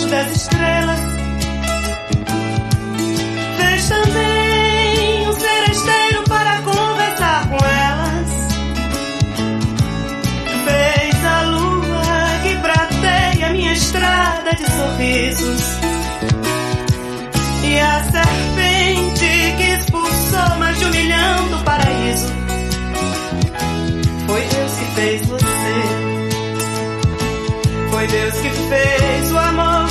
rancho das estrelas. Fez também um seresteiro para conversar com elas. Fez a lua que prateia minha estrada de sorrisos. E a serpente que expulsou mais de 1 milhão do paraíso. Foi Deus que fez você. Foi Deus que fez o amor.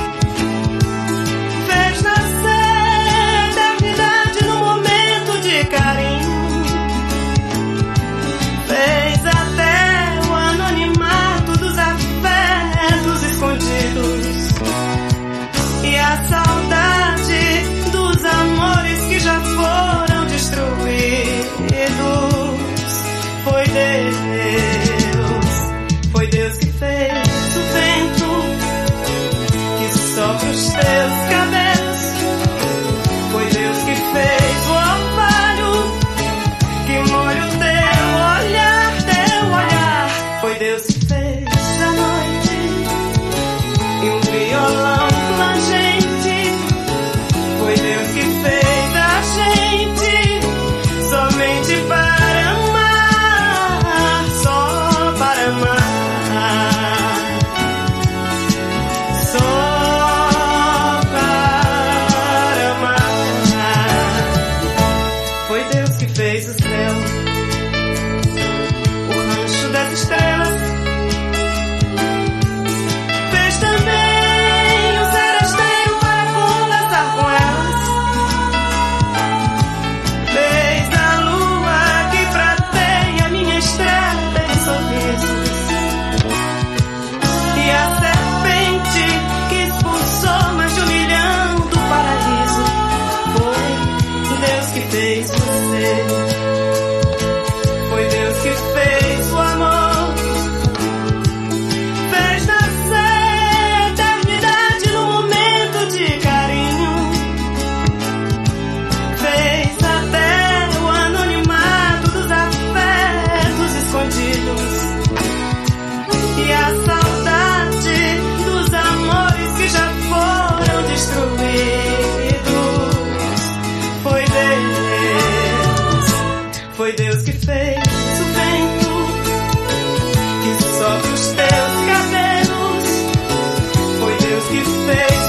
Fez nascer a eternidade no momento de carinho. Fez até o anonimato dos afetos escondidos. E a saudade dos amores que já foram destruídos. Foi Deus que fez o vento que sopra os teus cabelos. Foi Deus que fez o orvalho que molha o teu olhar, teu olhar. Foi Deus que fez a noite e um violão plangente. Foi Deus que fez a gente somente para amar, só para amar. Fez o céu, o rancho das estrelas. Fez também um seresteiro para conversar com elas. Fez a lua que prateia minha estrada de sorrisos. E a serpente que expulsou mais de 1 milhão do paraíso. Foi Deus que fez você. Foi Deus que fez o amor. Fez nascer a eternidade no momento de carinho. Fez até o anonimato dos afetos escondidos. E a saudade dos amores que já foram destruídos. Foi Deus que fez o vento que sopra os teus cabelos. Foi Deus que fez